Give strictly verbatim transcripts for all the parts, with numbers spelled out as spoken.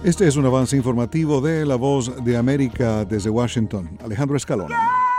Este es un avance informativo de La Voz de América desde Washington. Alejandro Escalona.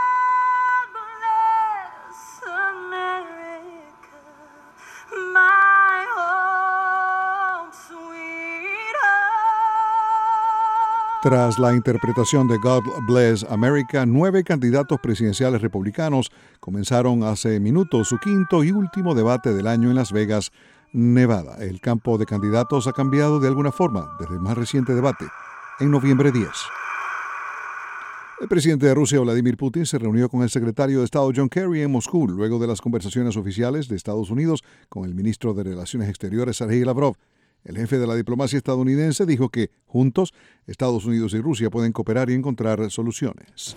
Tras la interpretación de God Bless America, nueve candidatos presidenciales republicanos comenzaron hace minutos su quinto y último debate del año en Las Vegas, Nevada. El campo de candidatos ha cambiado de alguna forma desde el más reciente debate, en noviembre diez. El presidente de Rusia, Vladimir Putin, se reunió con el secretario de Estado John Kerry en Moscú luego de las conversaciones oficiales de Estados Unidos con el ministro de Relaciones Exteriores, Sergei Lavrov. El jefe de la diplomacia estadounidense dijo que, juntos, Estados Unidos y Rusia pueden cooperar y encontrar soluciones.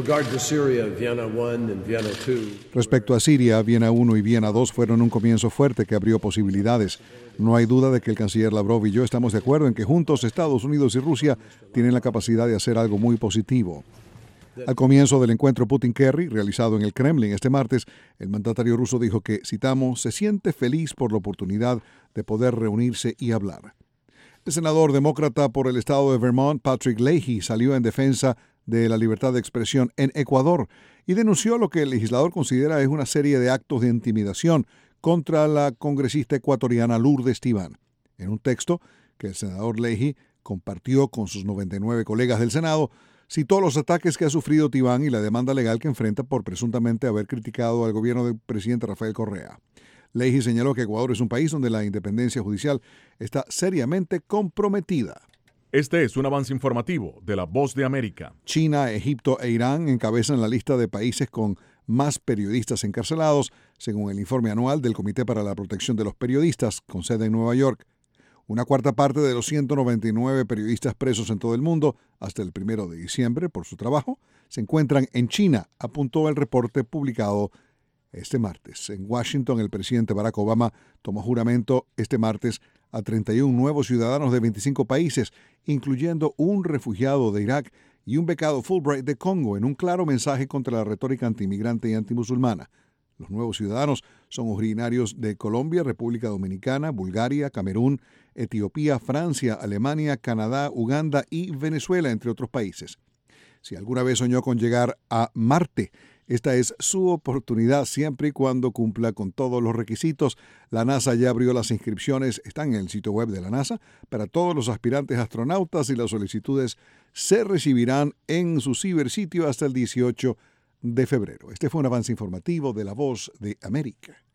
Respecto a Siria, Viena uno y Viena dos fueron un comienzo fuerte que abrió posibilidades. No hay duda de que el canciller Lavrov y yo estamos de acuerdo en que juntos Estados Unidos y Rusia tienen la capacidad de hacer algo muy positivo. Al comienzo del encuentro Putin-Kerry, realizado en el Kremlin este martes, el mandatario ruso dijo que, citamos, se siente feliz por la oportunidad de poder reunirse y hablar. El senador demócrata por el estado de Vermont, Patrick Leahy, salió en defensa de la libertad de expresión en Ecuador y denunció lo que el legislador considera es una serie de actos de intimidación contra la congresista ecuatoriana Lourdes Tibán. En un texto que el senador Leahy compartió con sus noventa y nueve colegas del Senado, citó los ataques que ha sufrido Tibán y la demanda legal que enfrenta por presuntamente haber criticado al gobierno del presidente Rafael Correa. Leahy señaló que Ecuador es un país donde la independencia judicial está seriamente comprometida. Este es un avance informativo de La Voz de América. China, Egipto e Irán encabezan la lista de países con más periodistas encarcelados, según el informe anual del Comité para la Protección de los Periodistas, con sede en Nueva York. Una cuarta parte de los ciento noventa y nueve periodistas presos en todo el mundo hasta el primero de diciembre por su trabajo se encuentran en China, apuntó el reporte publicado este martes. En Washington, el presidente Barack Obama tomó juramento este martes a treinta y uno nuevos ciudadanos de veinticinco países, incluyendo un refugiado de Irak y un becado Fulbright de Congo, en un claro mensaje contra la retórica antimigrante y antimusulmana. Los nuevos ciudadanos son originarios de Colombia, República Dominicana, Bulgaria, Camerún, Etiopía, Francia, Alemania, Canadá, Uganda y Venezuela, entre otros países. Si alguna vez soñó con llegar a Marte, esta es su oportunidad siempre y cuando cumpla con todos los requisitos. La NASA ya abrió las inscripciones, están en el sitio web de la NASA, para todos los aspirantes astronautas y las solicitudes se recibirán en su cibersitio hasta el dieciocho de febrero. Este fue un avance informativo de La Voz de América.